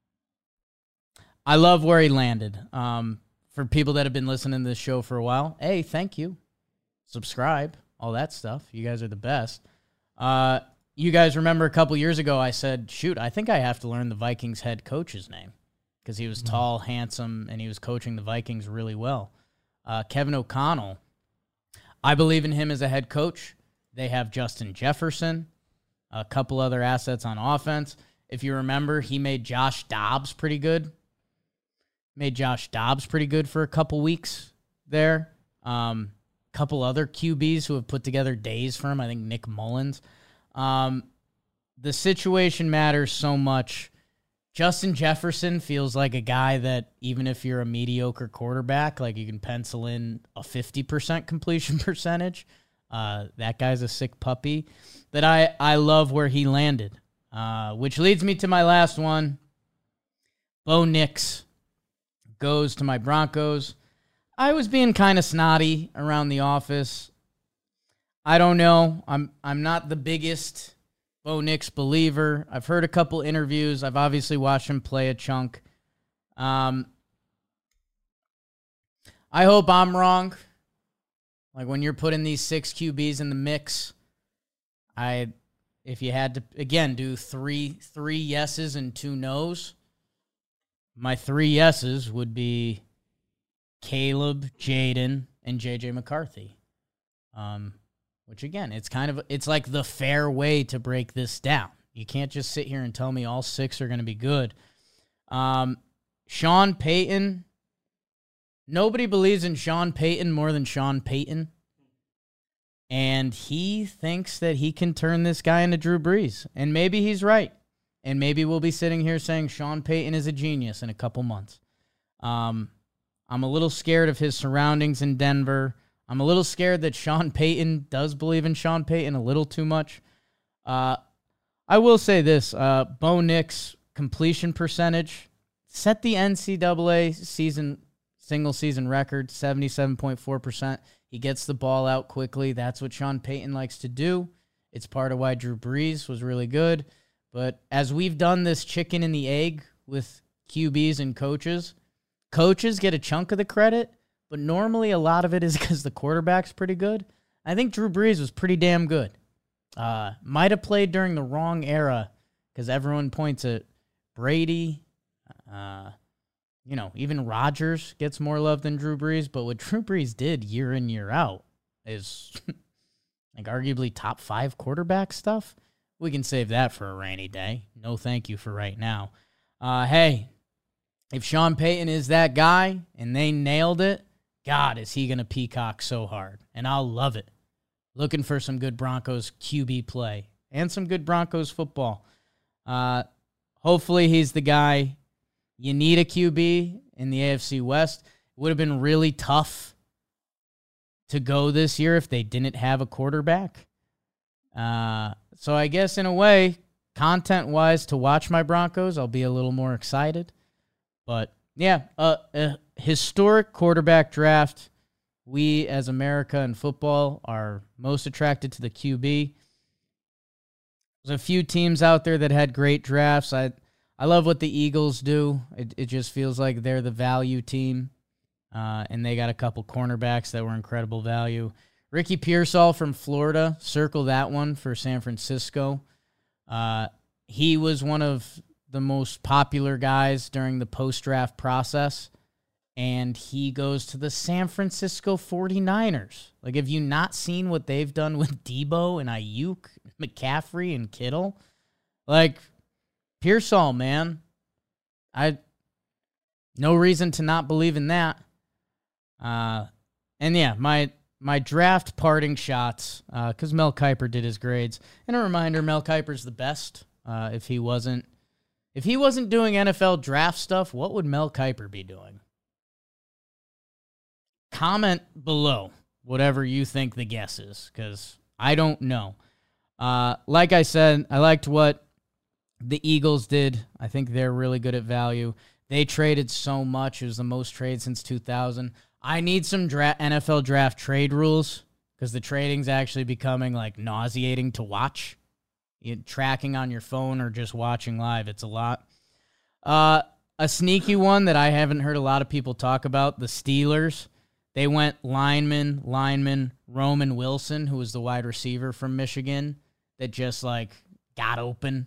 I love where he landed. Um, for people that have been listening to this show for a while, hey, thank you. Subscribe, all that stuff. You guys are the best. Uh, you guys remember a couple years ago I said, shoot, I think I have to learn the Vikings head coach's name because he was tall, handsome, and he was coaching the Vikings really well. Uh, Kevin O'Connell, I believe in him as a head coach. They have Justin Jefferson, a couple other assets on offense. If you remember, he made Josh Dobbs pretty good. Made Josh Dobbs pretty good for a couple weeks there. Um, couple other Q Bs who have put together days for him. I think Nick Mullins. Um, the situation matters so much. Justin Jefferson feels like a guy that even if you're a mediocre quarterback, like you can pencil in a fifty percent completion percentage. Uh, that guy's a sick puppy. That I, I love where he landed. Uh, which leads me to my last one. Bo Nix goes to my Broncos. I was being kind of snotty around the office. I don't know. I'm I'm not the biggest Bo Nix believer. I've heard a couple interviews. I've obviously watched him play a chunk. Um, I hope I'm wrong. Like when you're putting these six Q Bs in the mix, I if you had to again do three three yeses and two nos, my three yeses would be Caleb, Jaden, and J J McCarthy. Um, which again, it's kind of, it's like the fair way to break this down. You can't just sit here and tell me all six are going to be good. Um, Sean Payton, nobody believes in Sean Payton more than Sean Payton. And he thinks that he can turn this guy into Drew Brees. And maybe he's right. And maybe we'll be sitting here saying Sean Payton is a genius in a couple months. Um, I'm a little scared of his surroundings in Denver. I'm a little scared that Sean Payton does believe in Sean Payton a little too much. Uh, I will say this. Uh, Bo Nix completion percentage set the N C double A season single season record, seventy-seven point four percent. He gets the ball out quickly. That's what Sean Payton likes to do. It's part of why Drew Brees was really good. But as we've done this chicken and the egg with Q Bs and coaches, coaches get a chunk of the credit, but normally a lot of it is because the quarterback's pretty good. I think Drew Brees was pretty damn good. Uh, might have played during the wrong era because everyone points at Brady. Uh, you know, even Rodgers gets more love than Drew Brees, but what Drew Brees did year in, year out is like arguably top five quarterback stuff. We can save that for a rainy day. No thank you for right now. Uh, hey, if Sean Payton is that guy and they nailed it, God, is he going to peacock so hard. And I'll love it. Looking for some good Broncos Q B play and some good Broncos football. Uh, hopefully he's the guy. You need a Q B in the A F C West. It would have been really tough to go this year if they didn't have a quarterback. Uh, so I guess in a way, content-wise, to watch my Broncos, I'll be a little more excited. But yeah, uh, a historic quarterback draft. We, as America in football, are most attracted to the Q B. There's a few teams out there that had great drafts. I I love what the Eagles do. It it just feels like they're the value team, uh, and they got a couple cornerbacks that were incredible value. Ricky Pearsall from Florida, circle that one for San Francisco. Uh, he was one of the most popular guys during the post-draft process. And he goes to the San Francisco forty-niners. Like, have you not seen what they've done with Debo and Ayuk, McCaffrey and Kittle? Like, Pearsall, man. I no reason to not believe in that. Uh, and yeah, my my draft parting shots, because uh, Mel Kiper did his grades. And a reminder, Mel Kiper's the best. Uh, if he wasn't, if he wasn't doing N F L draft stuff, what would Mel Kiper be doing? Comment below whatever you think the guess is, because I don't know. Uh, like I said, I liked what the Eagles did. I think they're really good at value. They traded so much. It was the most trade since two thousand. I need some dra- N F L draft trade rules because the trading's actually becoming like nauseating to watch. You, tracking on your phone or just watching live, it's a lot. Uh, a sneaky one that I haven't heard a lot of people talk about, the Steelers. They went lineman, lineman, Roman Wilson, who was the wide receiver from Michigan that just, like, got open.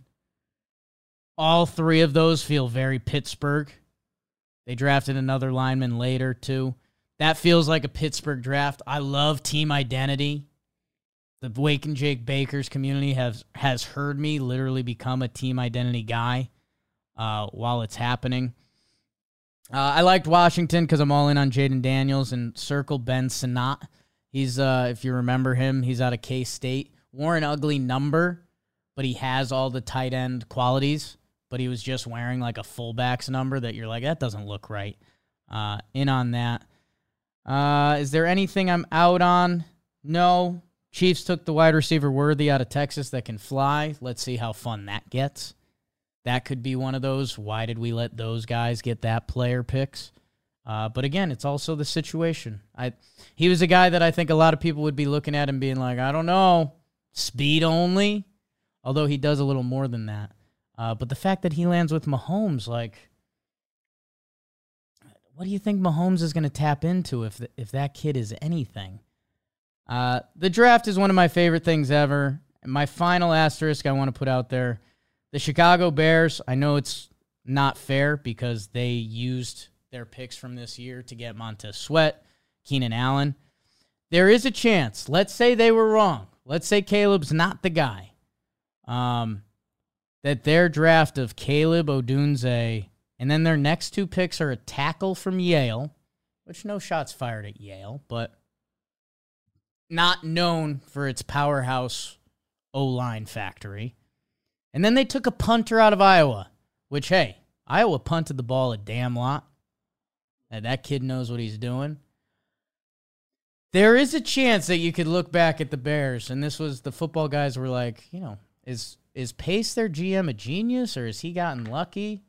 All three of those feel very Pittsburgh. They drafted another lineman later, too. That feels like a Pittsburgh draft. I love team identity. The Wake and Jake Bakers community has, has heard me literally become a team identity guy uh, while it's happening. Uh, I liked Washington because I'm all in on Jaden Daniels and circle Ben Sinnott. He's, uh, if you remember him, he's out of K-State. Wore an ugly number, but he has all the tight end qualities. But he was just wearing like a fullback's number that you're like, that doesn't look right. Uh, in on that. Uh, is there anything I'm out on? No. Chiefs took the wide receiver Worthy out of Texas that can fly. Let's see how fun that gets. That could be one of those, why did we let those guys get that player picks? Uh, but again, it's also the situation. I He was a guy that I think a lot of people would be looking at and being like, I don't know, speed only? Although he does a little more than that. Uh, but the fact that he lands with Mahomes, like, what do you think Mahomes is going to tap into if the, if that kid is anything? Uh, the draft is one of my favorite things ever. And my final asterisk I want to put out there, the Chicago Bears, I know it's not fair because they used their picks from this year to get Montez Sweat, Keenan Allen. There is a chance, let's say they were wrong. let's say Caleb's not the guy, um, that their draft of Caleb Odunze, and then their next two picks are a tackle from Yale, which no shots fired at Yale, but not known for its powerhouse O-line factory. And then they took a punter out of Iowa, which, hey, Iowa punted the ball a damn lot. And that kid knows what he's doing. There is a chance that you could look back at the Bears, and this was the football guys were like, you know, is is Pace their G M a genius, or has he gotten lucky?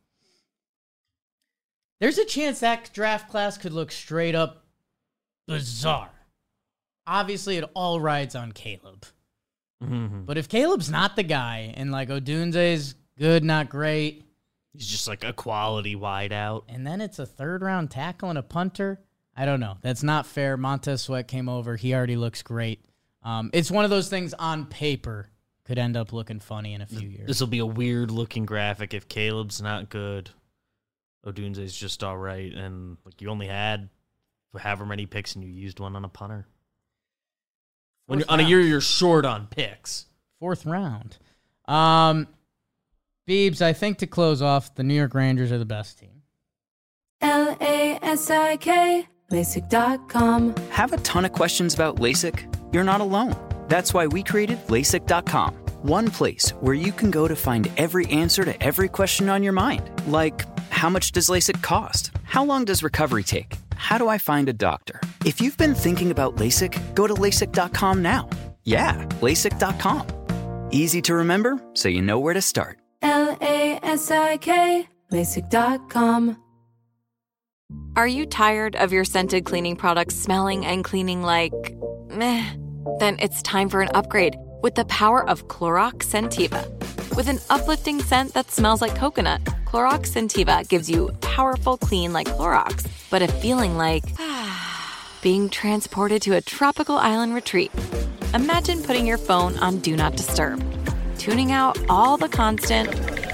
There's a chance that draft class could look straight up bizarre. Obviously, it all rides on Caleb. Mm-hmm. But if Caleb's not the guy, and like Odunze's good, not great, he's just like a quality wideout, and then it's a third round tackle and a punter, I don't know. That's not fair. Montez Sweat came over. He already looks great. Um, it's one of those things on paper could end up looking funny in a few years. This will be a weird-looking graphic if Caleb's not good. Odunze's just all right, and like you only had however many picks, and you used one on a punter. When you're, on a year, you're short on picks. Fourth round. Um, Beebs, I think to close off, the New York Rangers are the best team. L A S I K, LASIK dot com. Have a ton of questions about LASIK? You're not alone. That's why we created LASIK dot com. One place where you can go to find every answer to every question on your mind. Like, how much does LASIK cost? How long does recovery take? How do I find a doctor? If you've been thinking about LASIK, go to LASIK dot com now. Yeah, LASIK dot com. Easy to remember, so you know where to start. L A S I K, LASIK dot com. Are you tired of your scented cleaning products smelling and cleaning like meh? Then it's time for an upgrade with the power of Clorox Scentiva. With an uplifting scent that smells like coconut, Clorox Scentiva gives you powerful clean like Clorox, but a feeling like being transported to a tropical island retreat. Imagine putting your phone on Do Not Disturb, tuning out all the constant,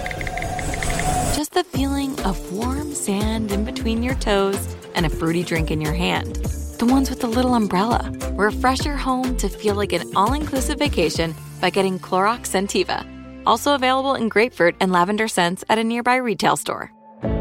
just the feeling of warm sand in between your toes and a fruity drink in your hand. The ones with the little umbrella. Refresh your home to feel like an all-inclusive vacation by getting Clorox Scentiva. Also available in grapefruit and lavender scents at a nearby retail store.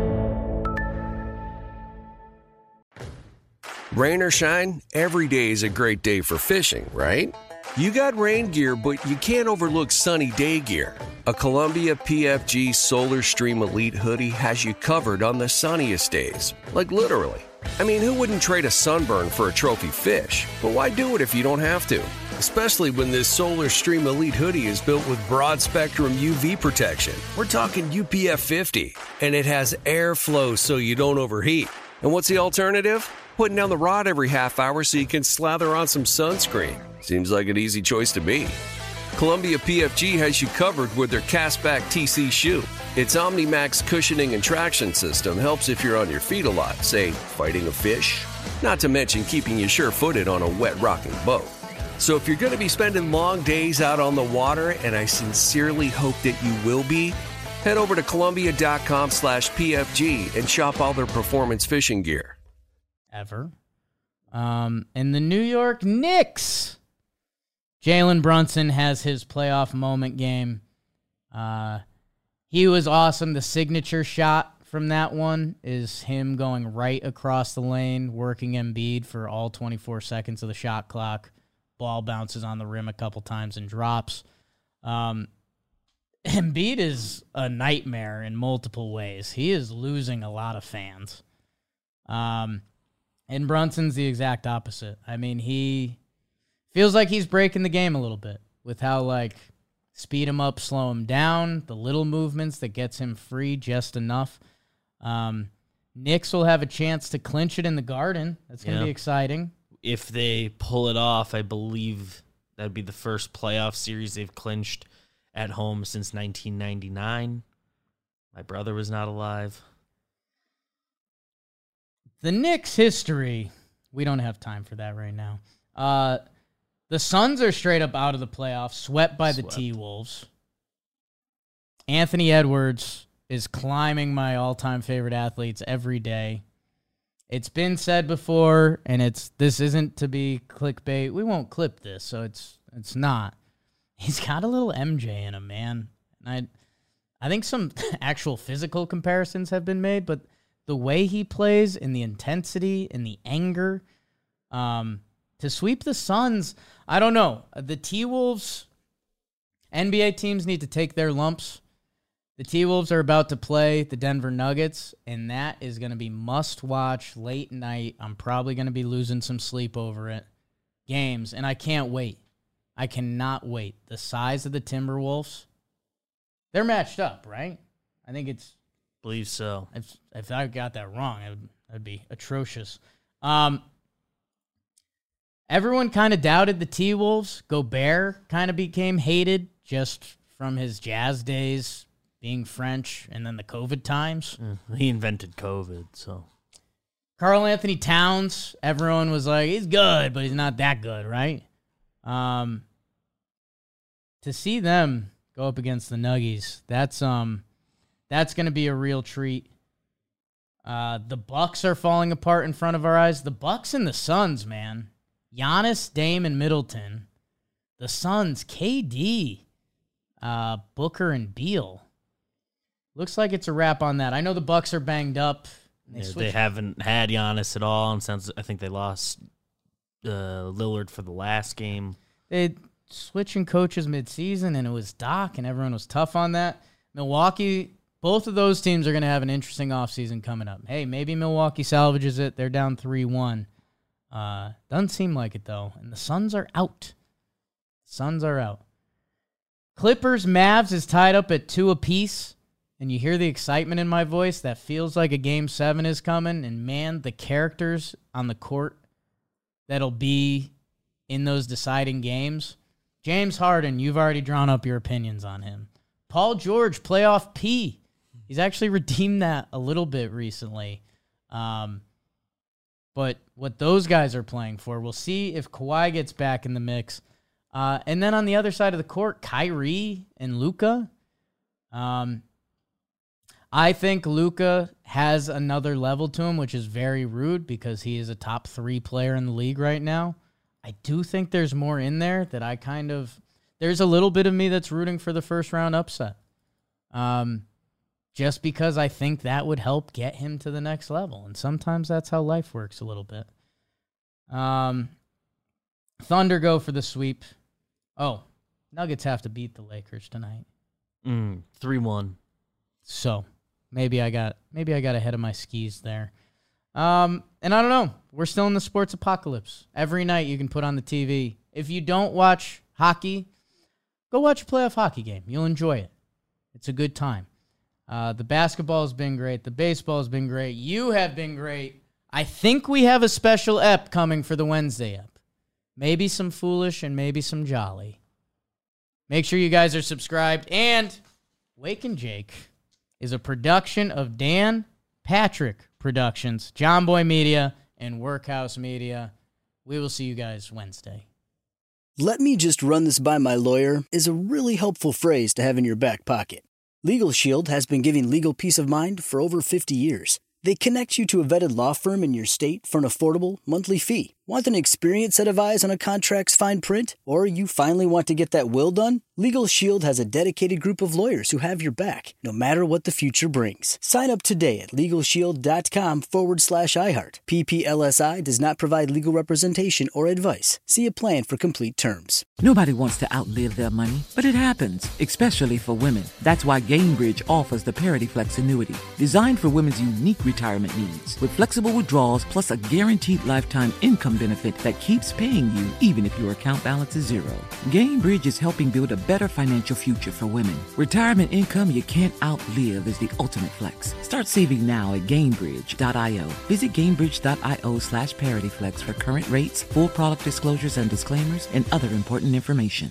Rain or shine, every day is a great day for fishing, right? You got rain gear, but you can't overlook sunny day gear. A Columbia P F G Solar Stream Elite hoodie has you covered on the sunniest days. Like literally. I mean, who wouldn't trade a sunburn for a trophy fish? But why do it if you don't have to? Especially when this Solar Stream Elite hoodie is built with broad spectrum U V protection. We're talking U P F fifty, and it has airflow so you don't overheat. And what's the alternative? Putting down the rod every half hour so you can slather on some sunscreen. Seems like an easy choice to me. Columbia P F G has you covered with their Castback T C shoe. Its OmniMax cushioning and traction system helps if you're on your feet a lot, say, fighting a fish. Not to mention keeping you sure-footed on a wet rocking boat. So if you're going to be spending long days out on the water, and I sincerely hope that you will be, head over to Columbia.com slash PFG and shop all their performance fishing gear. Ever. Um, and the New York Knicks. Jalen Brunson has his playoff moment game. Uh, he was awesome. The signature shot from that one is him going right across the lane, working Embiid for all twenty-four seconds of the shot clock. Ball bounces on the rim a couple times and drops. Um, Embiid is a nightmare in multiple ways. He is losing a lot of fans. Um, and Brunson's the exact opposite. I mean, he feels like he's breaking the game a little bit with how, like, speed him up, slow him down, the little movements that gets him free just enough. Um, Knicks will have a chance to clinch it in the Garden. That's going to Yeah. be exciting. If they pull it off, I believe that'd be the first playoff series they've clinched at home since nineteen ninety-nine. My brother was not alive. The Knicks history, we don't have time for that right now. Uh, the Suns are straight up out of the playoffs, swept by the Swept. T-Wolves. Anthony Edwards is climbing my all-time favorite athletes every day. It's been said before, and it's this isn't to be clickbait. We won't clip this, so it's It's not. He's got a little M J in him, man. And I, I think some actual physical comparisons have been made, but the way he plays and the intensity and the anger, um, to sweep the Suns, I don't know. The T-Wolves, N B A teams need to take their lumps. The T-Wolves are about to play the Denver Nuggets, and that is going to be must-watch late night. I'm probably going to be losing some sleep over it. Games, and I can't wait. I cannot wait. The size of the Timberwolves, they're matched up, right? I think it's... believe so. If, if I got that wrong, it would, that'd be atrocious. Um, everyone kind of doubted the T-Wolves. Gobert kind of became hated just from his Jazz days, being French, and then the COVID times. Yeah, he invented COVID, so. Karl Anthony Towns, everyone was like, he's good, but he's not that good, right? Um, to see them go up against the Nuggies, that's um, that's going to be a real treat. Uh, the Bucks are falling apart in front of our eyes. The Bucks and the Suns, man. Giannis, Dame, and Middleton. The Suns, K D, uh, Booker, and Beal. Looks like it's a wrap on that. I know the Bucks are banged up. They, yeah, they haven't had Giannis at all, and since I think they lost uh, Lillard for the last game. They switching coaches midseason, and it was Doc, and everyone was tough on that. Milwaukee, both of those teams are going to have an interesting offseason coming up. Hey, maybe Milwaukee salvages it. They're down three one. Uh, doesn't seem like it, though. And the Suns are out. Suns are out. Clippers, Mavs is tied up at two apiece. And you hear the excitement in my voice. That feels like a game seven is coming. And, man, the characters on the court that'll be in those deciding games. James Harden, you've already drawn up your opinions on him. Paul George, playoff P. He's actually redeemed that a little bit recently. Um, but what those guys are playing for, we'll see if Kawhi gets back in the mix. Uh, and then on the other side of the court, Kyrie and Luka. Um, I think Luka has another level to him, which is very rude because he is a top three player in the league right now. I do think there's more in there that I kind of... There's a little bit of me that's rooting for the first round upset. Um, just because I think that would help get him to the next level. And sometimes that's how life works a little bit. Um, Thunder go for the sweep. Oh, Nuggets have to beat the Lakers tonight. Mm, three one. So... Maybe I got maybe I got ahead of my skis there. Um, and I don't know. We're still in the sports apocalypse. Every night you can put on the T V. If you don't watch hockey, go watch a playoff hockey game. You'll enjoy it. It's a good time. Uh, the basketball has been great. The baseball has been great. You have been great. I think we have a special ep coming for the Wednesday ep. Maybe some foolish and maybe some jolly. Make sure you guys are subscribed. And Wake and Jake is a production of Dan Patrick Productions, John Boy Media, and Workhouse Media. We will see you guys Wednesday. "Let me just run this by my lawyer" is a really helpful phrase to have in your back pocket. Legal Shield has been giving legal peace of mind for over fifty years. They connect you to a vetted law firm in your state for an affordable monthly fee. Want an experienced set of eyes on a contract's fine print? Or you finally want to get that will done? Legal Shield has a dedicated group of lawyers who have your back, no matter what the future brings. Sign up today at LegalShield.com forward slash iHeart. P P L S I does not provide legal representation or advice. See a plan for complete terms. Nobody wants to outlive their money, but it happens, especially for women. That's why Gainbridge offers the Parity Flex annuity, designed for women's unique retirement needs. With flexible withdrawals plus a guaranteed lifetime income benefit that keeps paying you even if your account balance is zero. Gainbridge is helping build a better financial future for women. Retirement income you can't outlive is the ultimate flex. Start saving now at Gainbridge dot io. Visit Gainbridge dot io slash ParityFlex for current rates, full product disclosures and disclaimers, and other important information.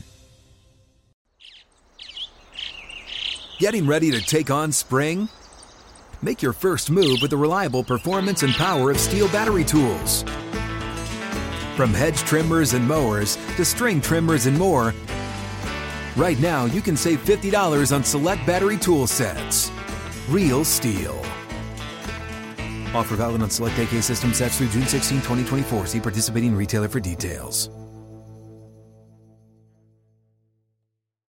Getting ready to take on spring? Make your first move with the reliable performance and power of Steel battery tools. From hedge trimmers and mowers to string trimmers and more, right now you can save fifty dollars on select battery tool sets. Real Steel. Offer valid on select A K system sets through June sixteenth, twenty twenty-four. See participating retailer for details.